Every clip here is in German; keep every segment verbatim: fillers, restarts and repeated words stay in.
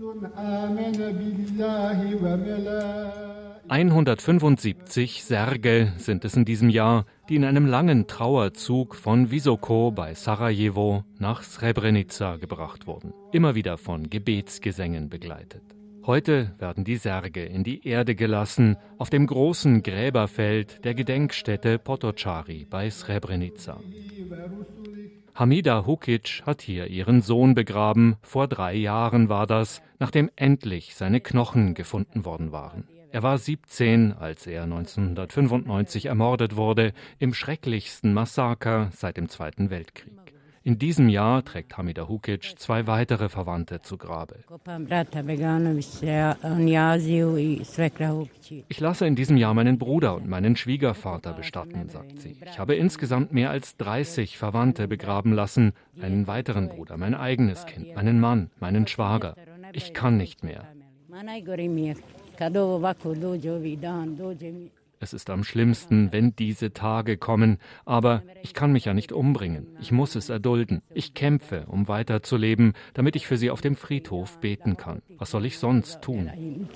hundertfünfundsiebzig Särge sind es in diesem Jahr, die in einem langen Trauerzug von Visoko bei Sarajevo nach Srebrenica gebracht wurden, immer wieder von Gebetsgesängen begleitet. Heute werden die Särge in die Erde gelassen, auf dem großen Gräberfeld der Gedenkstätte Potocari bei Srebrenica. Hamida Hukic hat hier ihren Sohn begraben, vor drei Jahren war das, nachdem endlich seine Knochen gefunden worden waren. Er war siebzehn, als er neunzehnhundertfünfundneunzig ermordet wurde, im schrecklichsten Massaker seit dem Zweiten Weltkrieg. In diesem Jahr trägt Hamida Hukic zwei weitere Verwandte zu Grabe. Ich lasse in diesem Jahr meinen Bruder und meinen Schwiegervater bestatten, sagt sie. Ich habe insgesamt mehr als dreißig Verwandte begraben lassen, einen weiteren Bruder, mein eigenes Kind, meinen Mann, meinen Schwager. Ich kann nicht mehr. Es ist am schlimmsten, wenn diese Tage kommen, aber ich kann mich ja nicht umbringen. Ich muss es erdulden. Ich kämpfe, um weiterzuleben, damit ich für sie auf dem Friedhof beten kann. Was soll ich sonst tun?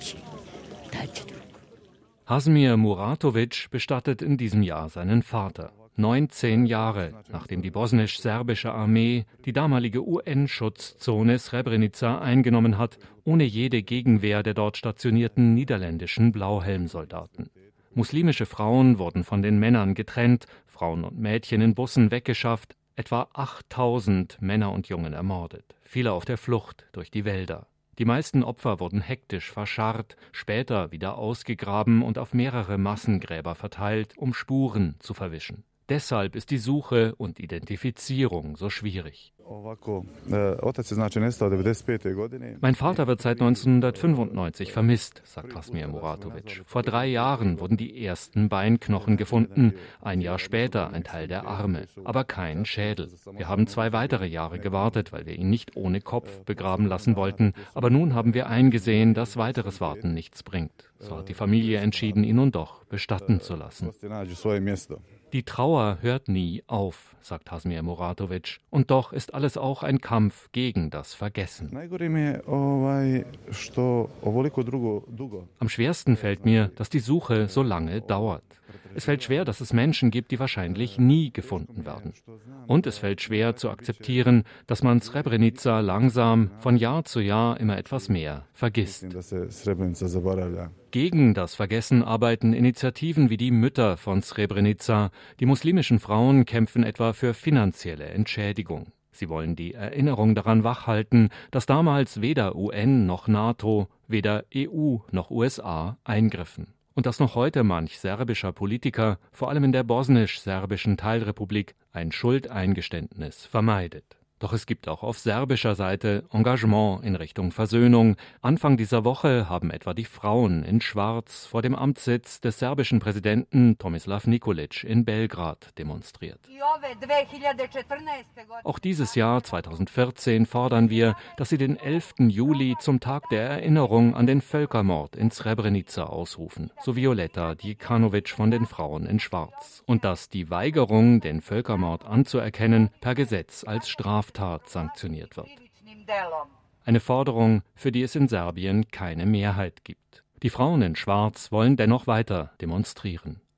Hasmir Muratovic bestattet in diesem Jahr seinen Vater. neunzehn Jahre, nachdem die bosnisch-serbische Armee die damalige U N-Schutzzone Srebrenica eingenommen hat, ohne jede Gegenwehr der dort stationierten niederländischen Blauhelmsoldaten. Muslimische Frauen wurden von den Männern getrennt, Frauen und Mädchen in Bussen weggeschafft, etwa achttausend Männer und Jungen ermordet, viele auf der Flucht durch die Wälder. Die meisten Opfer wurden hektisch verscharrt, später wieder ausgegraben und auf mehrere Massengräber verteilt, um Spuren zu verwischen. Deshalb ist die Suche und Identifizierung so schwierig. Mein Vater wird seit neunzehnhundertfünfundneunzig vermisst, sagt Hasmir Muratovic. Vor drei Jahren wurden die ersten Beinknochen gefunden, ein Jahr später ein Teil der Arme, aber kein Schädel. Wir haben zwei weitere Jahre gewartet, weil wir ihn nicht ohne Kopf begraben lassen wollten, aber nun haben wir eingesehen, dass weiteres Warten nichts bringt. So hat die Familie entschieden, ihn nun doch bestatten zu lassen. Die Trauer hört nie auf, sagt Hasmir Muratovic. Und doch ist alles auch ein Kampf gegen das Vergessen. Am schwersten fällt mir, dass die Suche so lange dauert. Es fällt schwer, dass es Menschen gibt, die wahrscheinlich nie gefunden werden. Und es fällt schwer zu akzeptieren, dass man Srebrenica langsam von Jahr zu Jahr immer etwas mehr vergisst. Gegen das Vergessen arbeiten Initiativen wie die Mütter von Srebrenica. Die muslimischen Frauen kämpfen etwa für finanzielle Entschädigung. Sie wollen die Erinnerung daran wachhalten, dass damals weder U N noch NATO, weder E U noch U S A eingriffen. Und dass noch heute manch serbischer Politiker, vor allem in der bosnisch-serbischen Teilrepublik, ein Schuldeingeständnis vermeidet. Doch es gibt auch auf serbischer Seite Engagement in Richtung Versöhnung. Anfang dieser Woche haben etwa die Frauen in Schwarz vor dem Amtssitz des serbischen Präsidenten Tomislav Nikolic in Belgrad demonstriert. Auch dieses Jahr zweitausendvierzehn fordern wir, dass sie den elften Juli zum Tag der Erinnerung an den Völkermord in Srebrenica ausrufen, so Violeta Djikanovic von den Frauen in Schwarz. Und dass die Weigerung, den Völkermord anzuerkennen, per Gesetz als Straftat sanktioniert wird. Eine Forderung, für die es in Serbien keine Mehrheit gibt. Die Frauen in Schwarz wollen dennoch weiter demonstrieren.